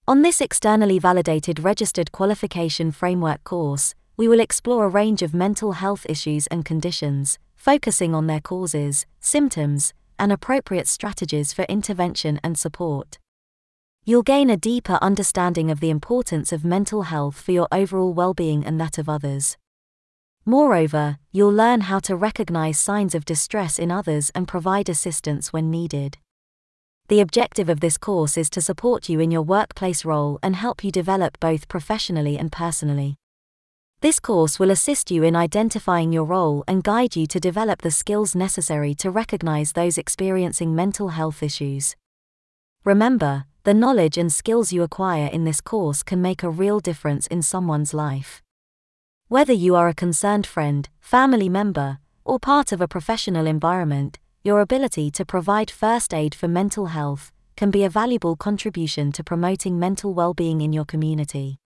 On this externally validated registered qualification framework course, we will explore a range of mental health issues and conditions, focusing on their causes, symptoms, and appropriate strategies for intervention and support. You'll gain a deeper understanding of the importance of mental health for your overall well-being and that of others. Moreover, you'll learn how to recognize signs of distress in others and provide assistance when needed. The objective of this course is to support you in your workplace role and help you develop both professionally and personally. This course will assist you in identifying your role and guide you to develop the skills necessary to recognize those experiencing mental health issues. Remember, the knowledge and skills you acquire in this course can make a real difference in someone's life. Whether you are a concerned friend, family member, or part of a professional environment, your ability to provide first aid for mental health can be a valuable contribution to promoting mental well-being in your community.